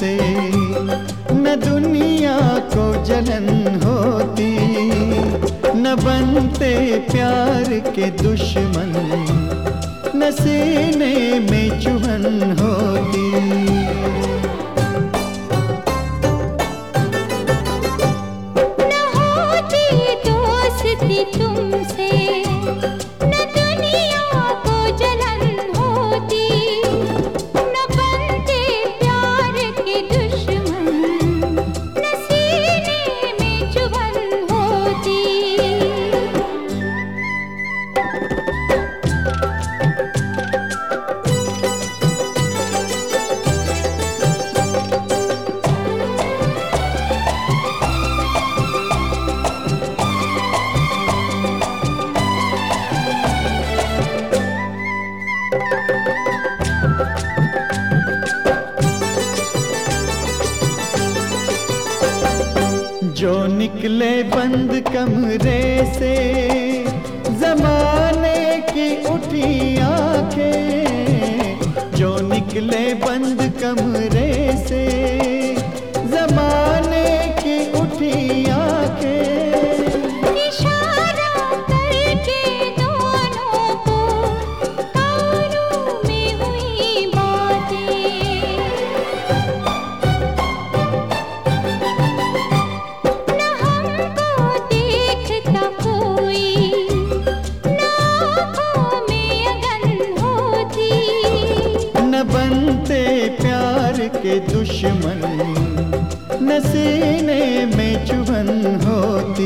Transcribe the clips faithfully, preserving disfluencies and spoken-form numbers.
से न दुनिया को जलन होती, न बनते प्यार के दुश्मन, न सीने में चुभन होती। न होती दोस्ती तुमसे, न दुनिया को जलन होती, न बनते प्यार के दुश्मन, न सीने में चुभन होती। जो निकले बंद कमरे से, जमाने की उठी आंखें, जो निकले बंद कमरे से, जमाने की उठी आंखें, इशारा करके दोनों को कानों में हुई बातें। न हमको देखता कोई, न आँखों में अगन होती, न बनते प्यार के दुश्मन, न सीने में चुभन होती।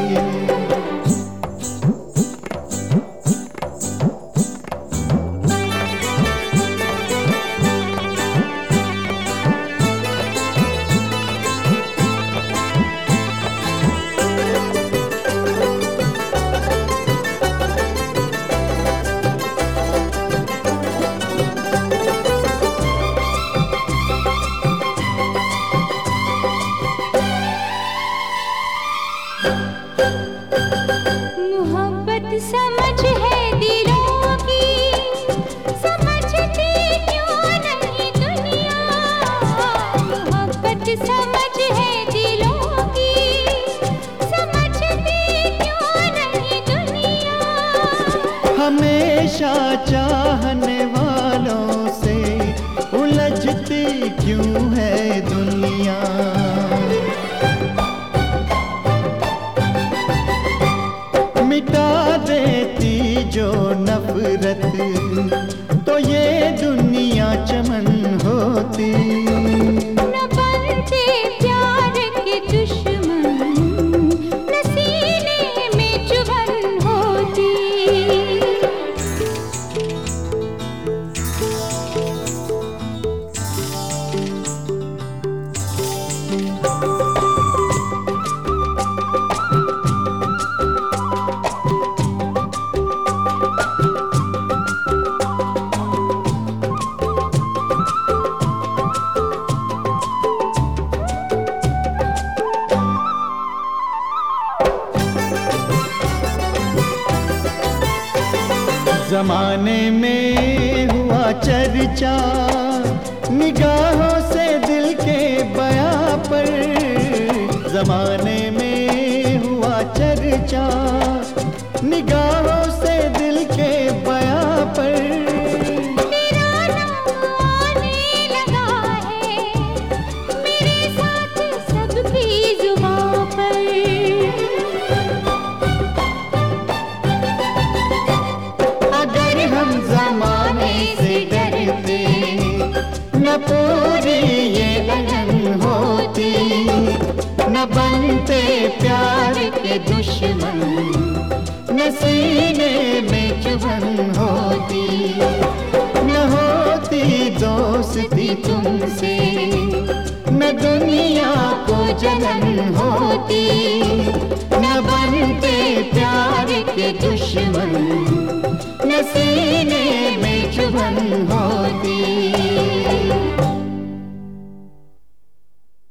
मोहब्बत समझ है दिलों की, समझती क्यों नहीं दुनिया। मोहब्बत समझ है दिलों की, समझती क्यों नहीं दुनिया। हमेशा चाहने वालों से उलझती क्यों है दुनिया। मिटा देती जो नफरत, तो ये दुनिया चमन होती। न बनते प्यार के दुश्मन, न सीने में चुभन होती। जमाने में हुआ चर्चा, निगाहों से दिल के बयां पर। जमाने में हुआ चर्चा, निगाहों से दिल के बयां पर। तेरा नाम आने लगा है मेरे साथ सबकी जुबां पर। हम जमाने से डरते, न पूरी ये लगन होती, न बनते प्यार के दुश्मन, न सीने में चुभन होती। न होती दोस्ती तुमसे, न दुनिया को जलन होती, न बनते प्यार के दुश्मन, न सीने में चुभन होती।